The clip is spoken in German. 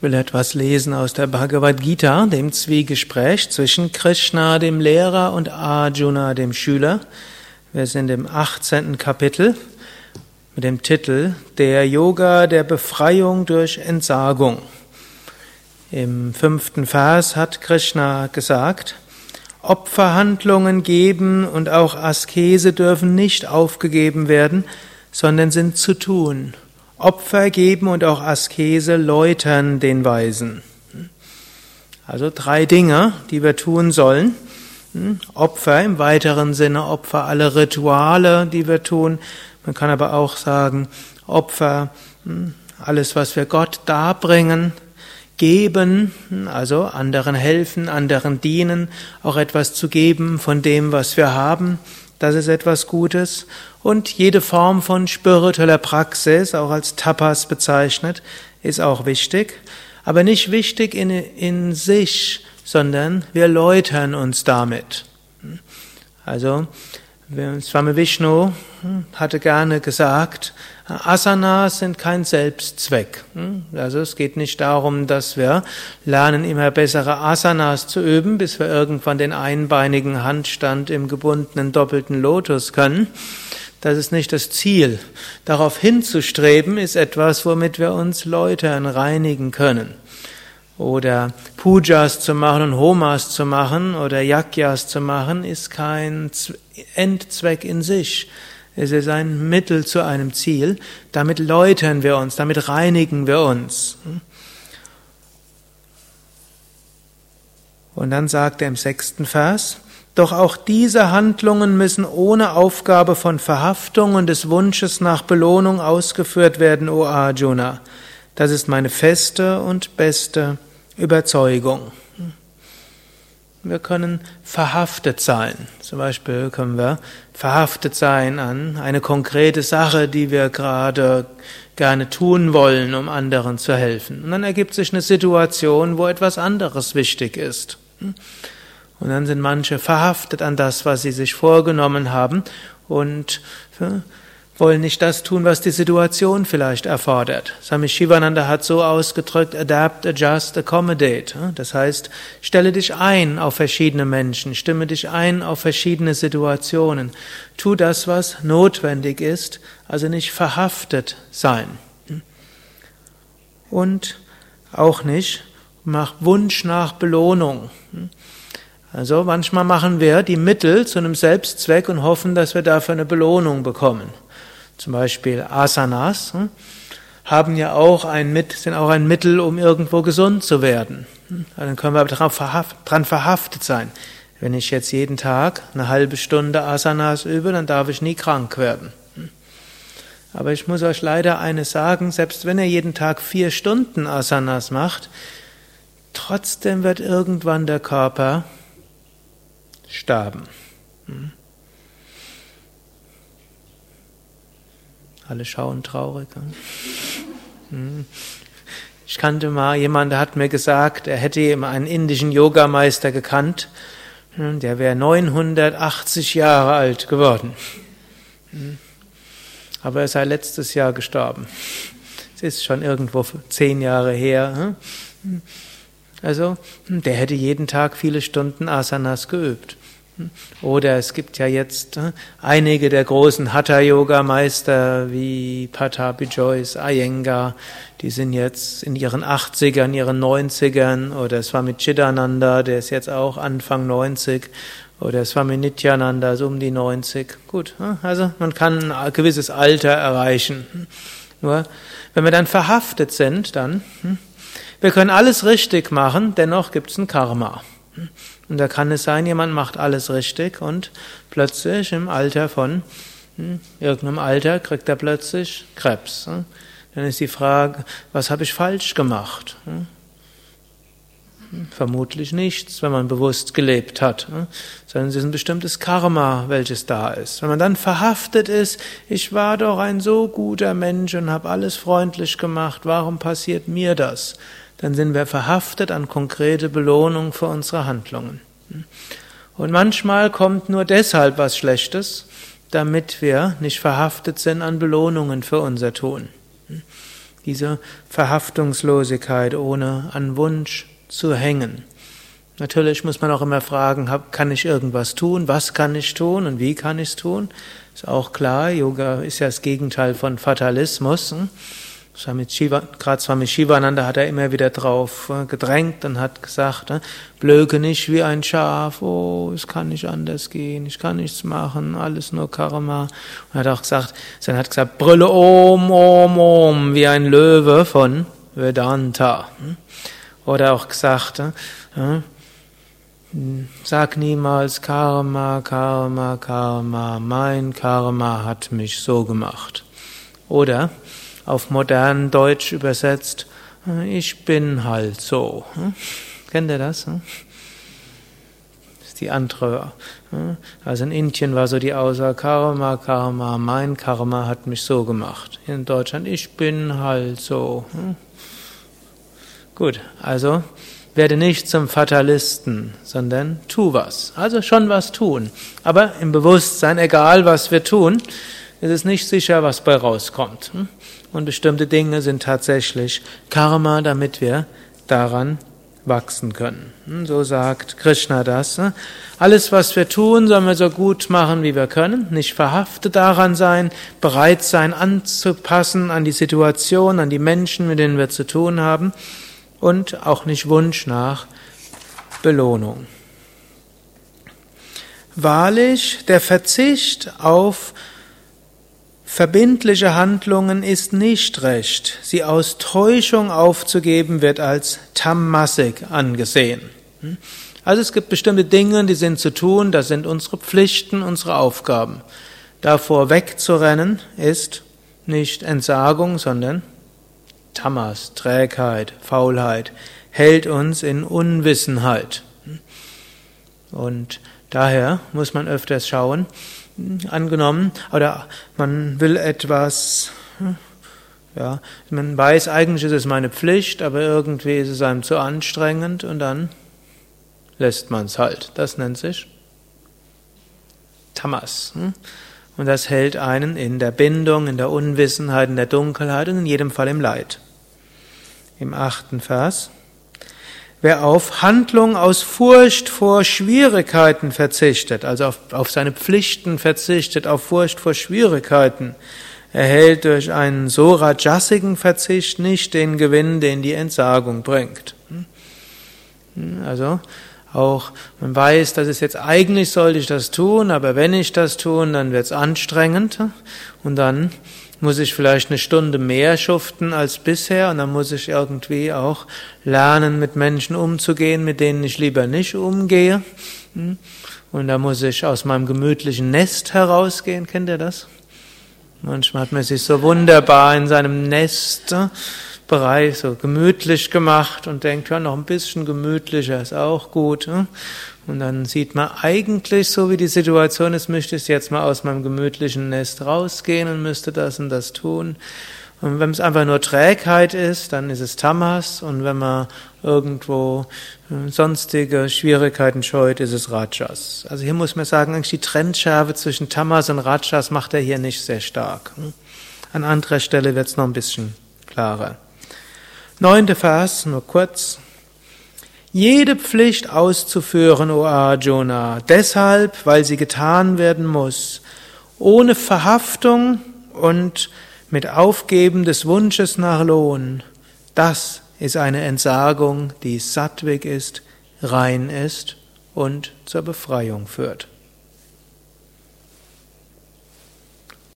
Ich will etwas lesen aus der Bhagavad Gita, dem Zwiegespräch zwischen Krishna, dem Lehrer, und Arjuna, dem Schüler. Wir sind im 18. Kapitel mit dem Titel Der Yoga der Befreiung durch Entsagung. Im 5. Vers hat Krishna gesagt: Opferhandlungen geben und auch Askese dürfen nicht aufgegeben werden, sondern sind zu tun. Opfer geben und auch Askese läutern den Weisen. Also 3 Dinge, die wir tun sollen. Opfer im weiteren Sinne, Opfer, alle Rituale, die wir tun. Man kann aber auch sagen, Opfer, alles, was wir Gott darbringen. Geben, also anderen helfen, anderen dienen, auch etwas zu geben von dem, was wir haben, das ist etwas Gutes. Und jede Form von spiritueller Praxis, auch als Tapas bezeichnet, ist auch wichtig, aber nicht wichtig in sich, sondern wir läutern uns damit. Also Swami Vishnu hatte gerne gesagt, Asanas sind kein Selbstzweck. Also es geht nicht darum, dass wir lernen, immer bessere Asanas zu üben, bis wir irgendwann den einbeinigen Handstand im gebundenen doppelten Lotus können. Das ist nicht das Ziel. Darauf hinzustreben ist etwas, womit wir uns läutern, reinigen können. Oder Pujas zu machen und Homas zu machen oder Yagyas zu machen, ist kein Endzweck in sich. Es ist ein Mittel zu einem Ziel. Damit läutern wir uns, damit reinigen wir uns. Und dann sagt er im 6. Vers: Doch auch diese Handlungen müssen ohne Aufgabe von Verhaftung und des Wunsches nach Belohnung ausgeführt werden, o Arjuna. Das ist meine feste und beste Überzeugung. Wir können verhaftet sein. Zum Beispiel können wir verhaftet sein an eine konkrete Sache, die wir gerade gerne tun wollen, um anderen zu helfen. Und dann ergibt sich eine Situation, wo etwas anderes wichtig ist. Und dann sind manche verhaftet an das, was sie sich vorgenommen haben, und wollen nicht das tun, was die Situation vielleicht erfordert. Swami Shivananda hat so ausgedrückt: Adapt, adjust, accommodate. Das heißt, stelle dich ein auf verschiedene Menschen, stimme dich ein auf verschiedene Situationen. Tu das, was notwendig ist, also nicht verhaftet sein. Und auch nicht mach Wunsch nach Belohnung. Also manchmal machen wir die Mittel zu einem Selbstzweck und hoffen, dass wir dafür eine Belohnung bekommen. Zum Beispiel Asanas haben ja auch sind auch ein Mittel, um irgendwo gesund zu werden. Dann können wir dran verhaftet sein. Wenn ich jetzt jeden Tag eine halbe Stunde Asanas übe, dann darf ich nie krank werden. Aber ich muss euch leider eines sagen: Selbst wenn ihr jeden Tag 4 Stunden Asanas macht, trotzdem wird irgendwann der Körper sterben. Alle schauen traurig. Ich kannte mal jemanden, der hat mir gesagt, er hätte einen indischen Yogameister gekannt, der wäre 980 Jahre alt geworden. Aber er sei letztes Jahr gestorben. Es ist schon irgendwo 10 Jahre her. Also, der hätte jeden Tag viele Stunden Asanas geübt. Oder es gibt ja jetzt einige der großen Hatha-Yoga-Meister wie Pattabhi Jois, Iyengar, die sind jetzt in ihren 80ern, ihren 90ern, oder Swami Chidananda, der ist jetzt auch Anfang 90, oder Swami Nityananda ist um die 90. Gut, also man kann ein gewisses Alter erreichen. Nur, wenn wir dann verhaftet sind, dann, wir können alles richtig machen, dennoch gibt es ein Karma. Und da kann es sein, jemand macht alles richtig und plötzlich im Alter von irgendeinem Alter kriegt er plötzlich Krebs. Dann ist die Frage: Was habe ich falsch gemacht? Vermutlich nichts, wenn man bewusst gelebt hat, sondern es ist ein bestimmtes Karma, welches da ist. Wenn man dann verhaftet ist: Ich war doch ein so guter Mensch und habe alles freundlich gemacht, warum passiert mir das? Dann sind wir verhaftet an konkrete Belohnung für unsere Handlungen. Und manchmal kommt nur deshalb was Schlechtes, damit wir nicht verhaftet sind an Belohnungen für unser Tun. Diese Verhaftungslosigkeit, ohne an Wunsch zu hängen. Natürlich muss man auch immer fragen, kann ich irgendwas tun? Was kann ich tun und wie kann ich es tun? Ist auch klar, Yoga ist ja das Gegenteil von Fatalismus. Gerade Swami Shivananda hat er immer wieder drauf gedrängt und hat gesagt, blöke nicht wie ein Schaf, oh, es kann nicht anders gehen, ich kann nichts machen, alles nur Karma. Und hat auch gesagt, brülle Om, Om, Om, wie ein Löwe von Vedanta. Oder auch gesagt, sag niemals Karma, Karma, Karma, mein Karma hat mich so gemacht. Oder auf modern Deutsch übersetzt, ich bin halt so. Kennt ihr das? Das ist die andere. Also in Indien war so die Aussage, Karma, Karma, mein Karma hat mich so gemacht. In Deutschland, ich bin halt so. Gut, also werde nicht zum Fatalisten, sondern tu was. Also schon was tun. Aber im Bewusstsein, egal was wir tun, ist es nicht sicher, was bei rauskommt. Und bestimmte Dinge sind tatsächlich Karma, damit wir daran wachsen können. So sagt Krishna das. Alles, was wir tun, sollen wir so gut machen, wie wir können. Nicht verhaftet daran sein, bereit sein, anzupassen an die Situation, an die Menschen, mit denen wir zu tun haben. Und auch nicht Wunsch nach Belohnung. Wahrlich, der Verzicht auf verbindliche Handlungen ist nicht recht. Sie aus Täuschung aufzugeben, wird als Tamasik angesehen. Also es gibt bestimmte Dinge, die sind zu tun, das sind unsere Pflichten, unsere Aufgaben. Davor wegzurennen ist nicht Entsagung, sondern Tamas, Trägheit, Faulheit, hält uns in Unwissenheit. Und daher muss man öfters schauen, angenommen, oder man will etwas, ja, man weiß, eigentlich ist es meine Pflicht, aber irgendwie ist es einem zu anstrengend und dann lässt man es halt. Das nennt sich Tamas. Und das hält einen in der Bindung, in der Unwissenheit, in der Dunkelheit und in jedem Fall im Leid. Im 8. Vers. Wer auf Handlung aus Furcht vor Schwierigkeiten verzichtet, also auf seine Pflichten verzichtet, auf Furcht vor Schwierigkeiten, erhält durch einen so rajasigen Verzicht nicht den Gewinn, den die Entsagung bringt. Also auch man weiß, dass es jetzt eigentlich sollte ich das tun, aber wenn ich das tue, dann wird es anstrengend und dann muss ich vielleicht eine Stunde mehr schuften als bisher und dann muss ich irgendwie auch lernen, mit Menschen umzugehen, mit denen ich lieber nicht umgehe. Und da muss ich aus meinem gemütlichen Nest herausgehen. Kennt ihr das? Manchmal hat man sich so wunderbar in seinem Nestbereich so gemütlich gemacht und denkt, ja, noch ein bisschen gemütlicher ist auch gut. Und dann sieht man eigentlich, so wie die Situation ist, müsste ich jetzt mal aus meinem gemütlichen Nest rausgehen und müsste das und das tun. Und wenn es einfach nur Trägheit ist, dann ist es Tamas. Und wenn man irgendwo sonstige Schwierigkeiten scheut, ist es Rajas. Also hier muss man sagen, eigentlich die Trennschärfe zwischen Tamas und Rajas macht er hier nicht sehr stark. An anderer Stelle wird es noch ein bisschen klarer. 9. Vers, nur kurz. Jede Pflicht auszuführen, o Arjuna, deshalb, weil sie getan werden muss, ohne Verhaftung und mit Aufgeben des Wunsches nach Lohn, das ist eine Entsagung, die sattvik ist, rein ist und zur Befreiung führt.